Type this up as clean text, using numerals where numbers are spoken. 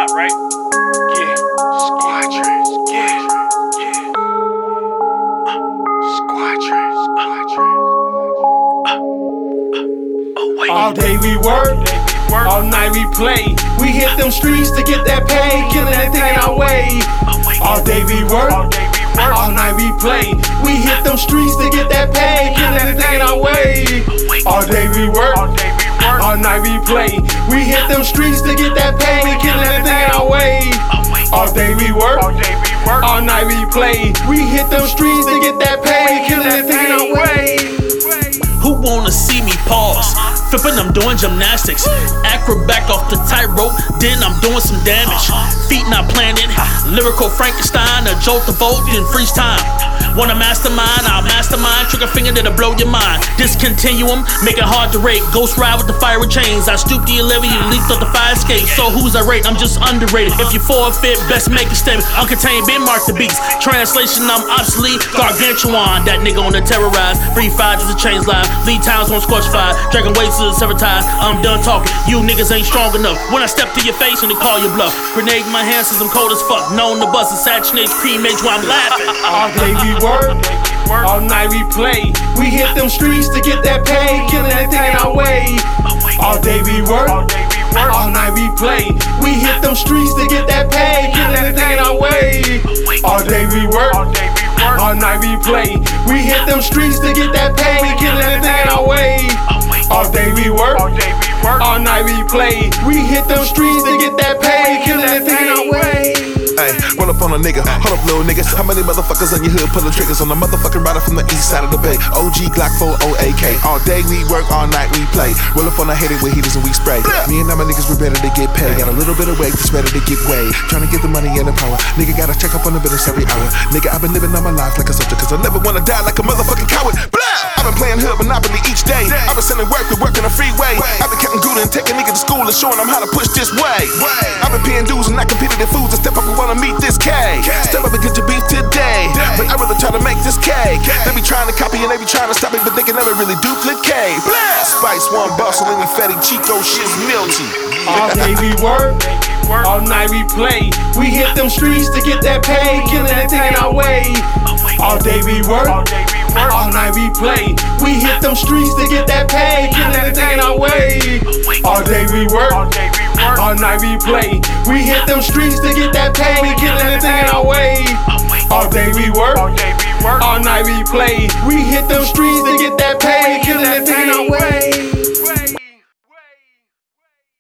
hot, right? Yeah. Squadrons. Yeah. Squadrons. All day we work, all night we play. We hit them streets to get that pay, killing anything in our way. All day we work, all night we play. We hit them streets to get that pay, killing anything in our way. All day we work, all night we play. We hit them streets to get that pay, killing anything in our way. All day we work, all night we play. We hit them streets to get that pay, killing anything in our way. Who wanna see me pause? Flipping, I'm doing gymnastics. Acrobat off the tightrope, then I'm doing some damage. Feet not planted, lyrical Frankenstein, a jolt of volt in freeze time. Want a mastermind? I'll mastermind. Trigger finger that'll blow your mind. Discontinuum, make it hard to rate. Ghost ride with the fire chains. I stoop to your level, you leaped off the fire escape. So who's I rate? I'm just underrated. If you forfeit, best make a statement. Uncontained, been marked the beats. Translation, I'm obsolete. Gargantuan, that nigga on the terrorize. Free fire just a change live. Lead times on scorch fire. Dragging weights to the severed ties. I'm done talking. You niggas ain't strong enough. When I step to your face and they call you bluff. Grenade in my hands since I'm cold as fuck. Known to bust assassinate cremate while I'm laughing. All day we work, all night we play. We hit them streets to get that pay, killing anything in our way. All day we work, all night we play. We hit them streets to get that pay, killing anything in our way. All day we work, all night we play. We hit them streets to get that pay, killing anything in our way. All day we work, all night we play. We hit them streets to get that pay, killing anything in our way. Ay, run up on a nigga, hold up little nigga. How many motherfuckers on your hood pulling triggers on the motherfucking rider from the east side of the bay? OG Glock 4 OAK. All day we work, all night we play. Roll up on a hated with heaters and we spray. Me and my niggas, we ready to get paid. Got a little bit of weight, just ready to get way. Trying to get the money and the power. Nigga gotta check up on the business every hour. Nigga, I've been living all my life like a soldier, cause I never wanna die like a motherfucking coward. I've been playing hood Monopoly each day. I've been sending work to work in the freeway. I've been counting Gouda and taking niggas to school and showing them how to push this way. I've been paying dues and not competing in foods and step up and wanna meet this K. Step up and get your beef today. But I really try to make this cake. They be trying to copy and they be trying to stop me, but they can never really duplicate. Spice, one Barcelona, Fetty, Chico, shit's milky. All day we work, all night we play. We hit them streets to get that pay, killing anything in our way. All day we work, all night we play. We hit them streets to get that pay, killing anything in our way. All day we work, all night we play. We hit them streets to get that pay, killing anything in our way. All day we work, all night we play. We hit them streets to get that pay, killing anything in our way.